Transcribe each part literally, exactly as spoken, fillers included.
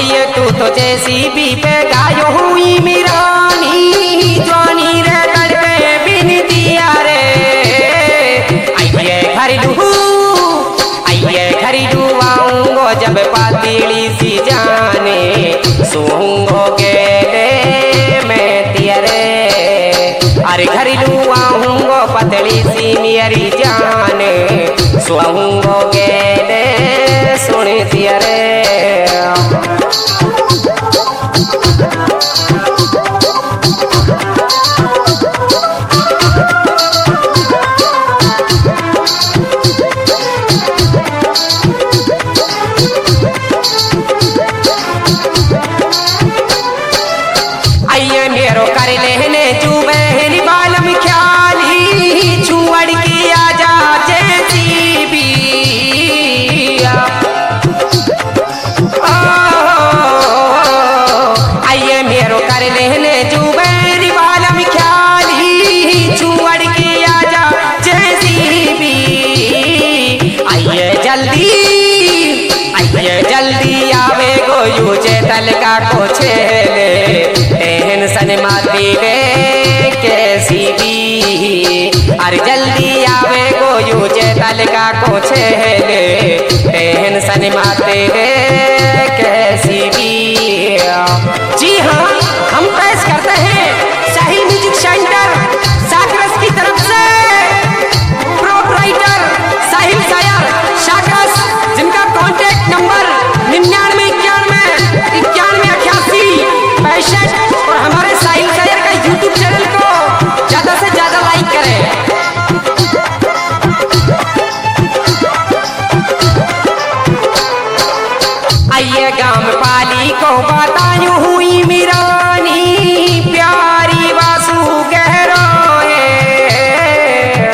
आइए तू तो जैसी भी पे गायो हुई मिरानी जवानी रे तड़पे बिन दिया रे। आइए घरेलू आइए घरेलू आऊंगो जब पातीली सी जाने सोऊंगो गेले मैं तियरे। अरे घरेलू आऊंगो पतली सी मेरी जान सोऊंगो गेले सुन तियरे। आइए मेरो कर लेने चुबेली बालम ख्याली छुअड़ की आजा जैसी भी। आइए मेरो कर लेने चुबेली बालम ख्याली छुअड़ की आजा जैसी भी। आइए जल्दी आइए जल्दी आवे गो यूजे तल का को छेले सन माती वे कैसी भी। अरे जल्दी आवे गो यूजे तल का को छेले बहन सन माते वे कैसी भी। जी हाँ हम पेश करते हैं साहिल म्यूजिक सेंटर साकरस की तरफ से प्रोपराइटर साहिल सायर साकरस, जिनका कॉन्टेक्ट नंबर निन्यानवे इक्यानवे इक्यानवे अठासी पैंसठ और हमारे साहिल सायर का यूट्यूब चैनल को ज्यादा से ज्यादा लाइक करें। आइए गांव पाली को बतायूं हुई मिरानी प्यारी वासु गहरो है।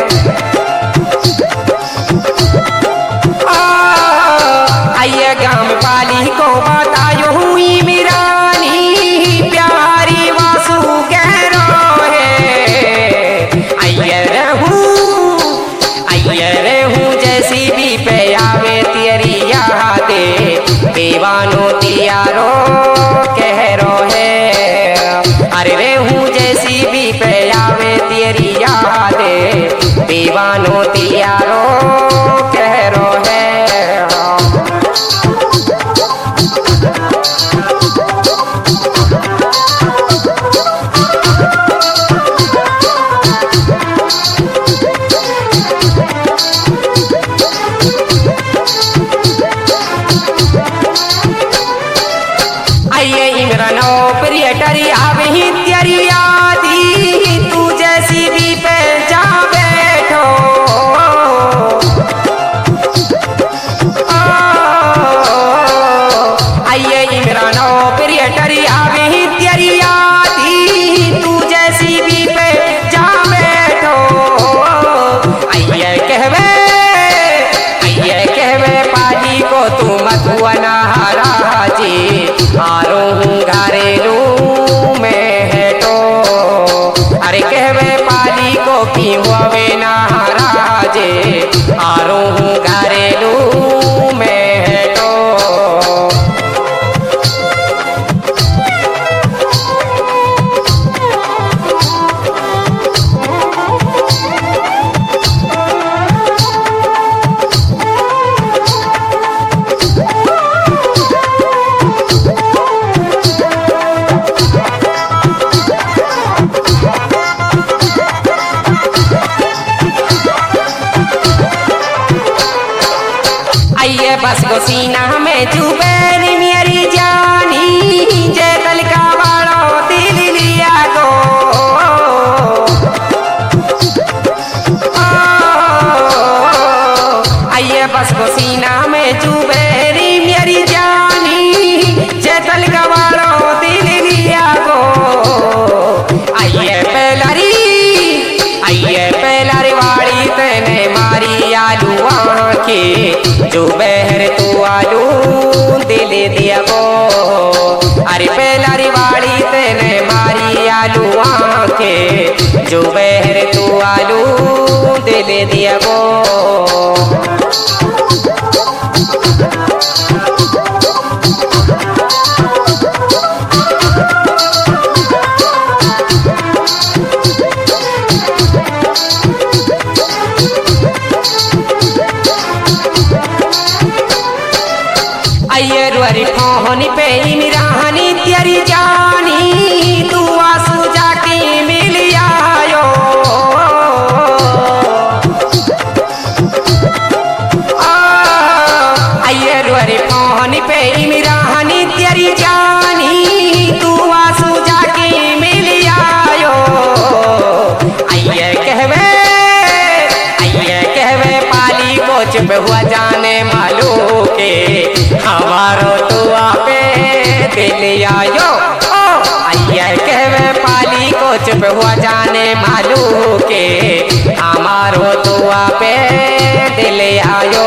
आइए गांव पाली को बतायूं हुई मिरानी प्यारी वासु गहरो है। आइए रहूं आइए रहूं जैसी भी पे आवे तेरी यादे दीवानो तियारो कहरो है। अरे रहूं जैसी भी पे आवे तेरी यादे दीवानो तियारो कहरो है। आइए इमरानो प्रियटरी आवे ही तेरी यादी तू जैसी भी पे जा बैठो। आइए इमरानो प्रियटरी आवे ही तेरी यादी तू जैसी भी पे जा बैठो। आइए कहवे आइए कहवे पाली को तू मधुअना राजी आरो हूँ घरेलू में है तो। अरे कहवे पाली को की हुए नाराजे आरो हूँ घरेलू में है तो। आइए बस को सीना में जुबेरी मेरी जानी जैतल का वालों दिल लिया को। आइए बस को सीना में जुबेरी मेरी जानी जैतल का वालों दिल लिया को। आइए पहलरी आइए पहलरी वाली तेने मारी आलू आंखें जो बहर तू आलू दिल दिया वो। अरे पहलारी वाली तेने मारी आलू आंखें जो बहर तू आलू दिल दिया वो। फोन पे इमरानी तेरी जानी तू आंसू जाके मिल आयो। आइए रे फोन पे इमरानी तेरी जानी तू आंसू जाके मिल आयो। आइए कहवे आइए कहवे पाली को चुप हुआ जाने मालू के हमारो दुआ पे दिल आयो। ओ आइए कहवे पाली को चुप हुआ जाने मालू के हमारो दुआ पे दिल आयो।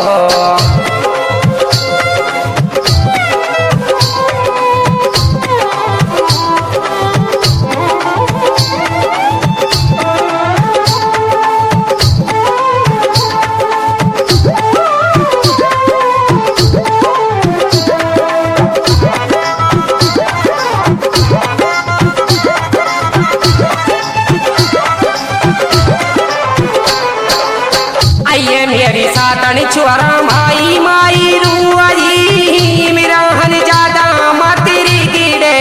मेरी सातनी छुआरा माई माई रुआई मेरा हन ज्यादा मातेरी गिड़े।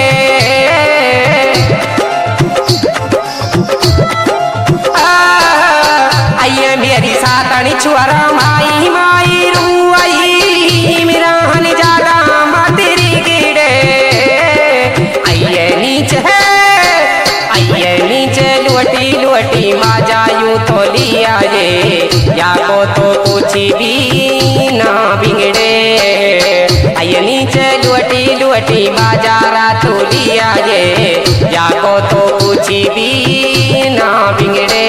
आइए मेरी सातनी छुआरा माई माई रुआई मेरा हन ज्यादा मातेरी गिड़े। आइए नीचे आइए नीचे लुटी लुटी मा जायू तो लिया ये या को तो कुछ भी ना बिगड़े। आइए नीचे लुटी लुटी बाजारा तो लिया ये या को तो कुछ भी ना बिगड़े।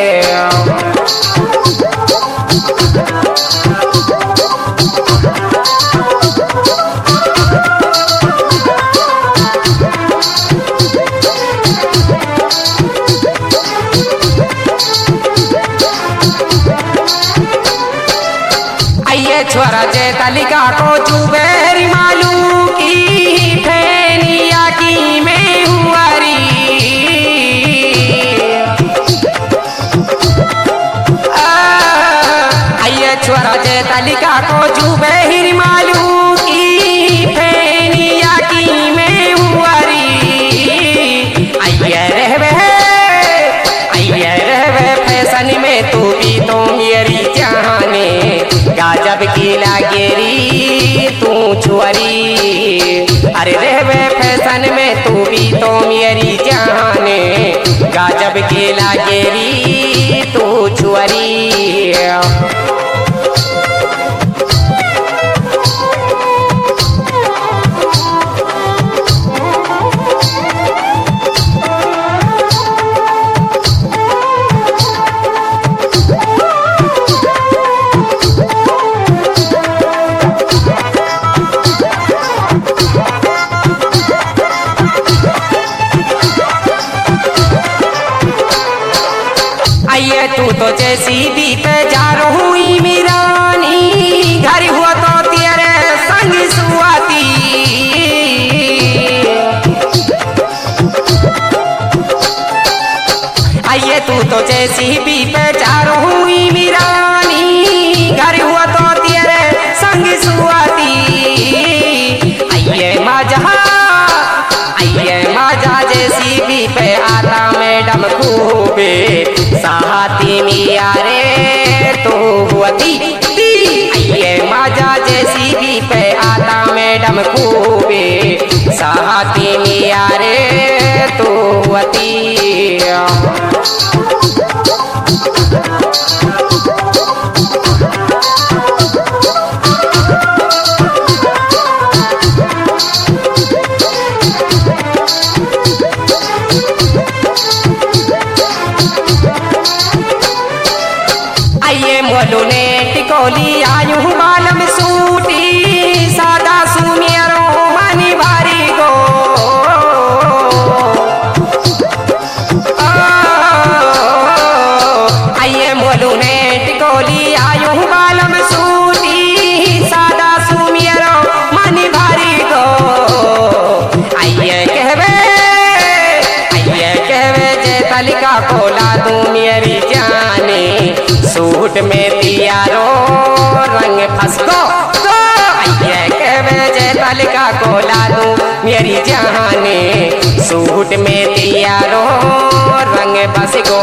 छोरा जे तलिका को चुबेरी मालू की फैनिया की में हुआरी। आइए छोरा जे तलिका को चुबेरी मालू की फैनिया की में हुआरी। आइए रहवे आइए रहवे फैशन में तू भी तो मेरी जाने गाजब की लागेरी तू छुअरी। अरे रहवे फैशन में तू भी तो मेरी जाने गाजब की लागेरी तू छुअरी। आइए तू तो जैसी भी पे जा रही मीरानी घर हुआ तो तेरे संग सुआती। आइए तू तो जैसी भी पे जा रही मीरानी घर हुआ तो तेरे संग सुआती। आइए मजा आइए मजा जैसी भी पे आता मैडम खूबे साहती मिया रे तो हुआती। आइए मजा जैसी भी पे आता मैडम खूबे साहती मिया रे तो हुआती। आइए मोलू ने टिकोली आयु बालम सूटी सादा सुमियरो मनी भारी गो। आइए मोलू ने टिकोली आयु बालम सूटी सादा सुमियरो मनी भारी गो। आइए कहवे आइए कहवे जे तलिका कोला तू मेरी जाने सूट में पियारो रंग फसको। आइए कहवे वजह तलका को लालू मेरी जाने सूट में तैयारो रंग बस गो।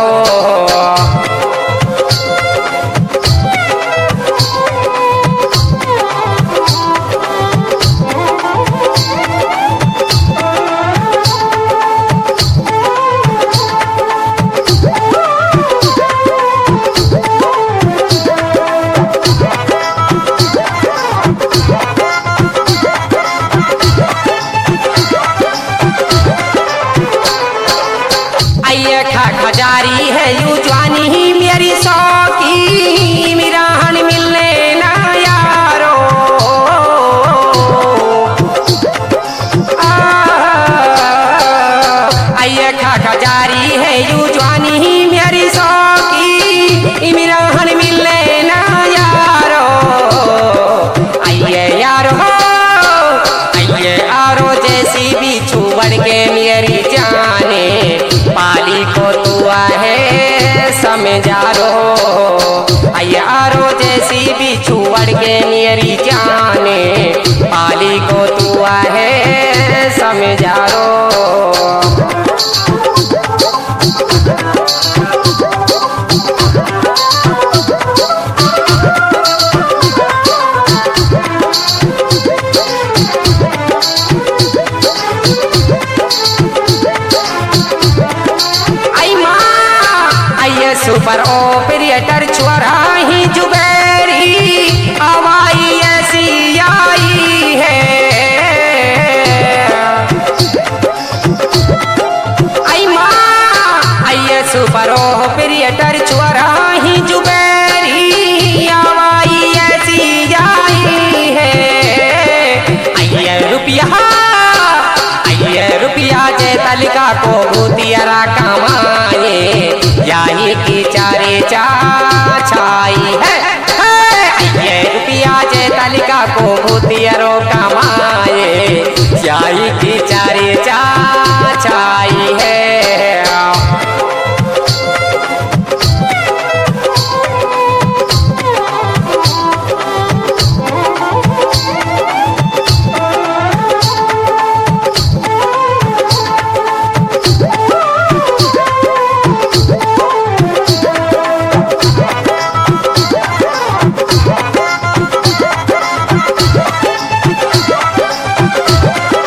खजारी है यू जवानी ही मेरी शौकी मेरा हन मिलने ना यारो। आइए खा खजारी है यू जवानी ही मेरी शौकी मेरा हन मिलने ना यारो। आइए यारो आइए आरो जैसी भी छुवड़ के मेरी जाने पाली को तू है समझारो। यारो जैसी भी छुवड़ के मेरी जाने पाली को तू है समझारो। सुपर ऑपरेटर छोरा ही जुबेरी हवाई ऐसी आई है। आई माँ आइए सुपर ऑपरेटर छोरा ही जुबेरी हवाई ऐसी आई है। आइए रुपया आइए रुपया जे तलका को भूतियरा कमाए यही की चारे चा छाई है। ये रुपया जे तलका को भूतियरो कमाए यही की चारे चा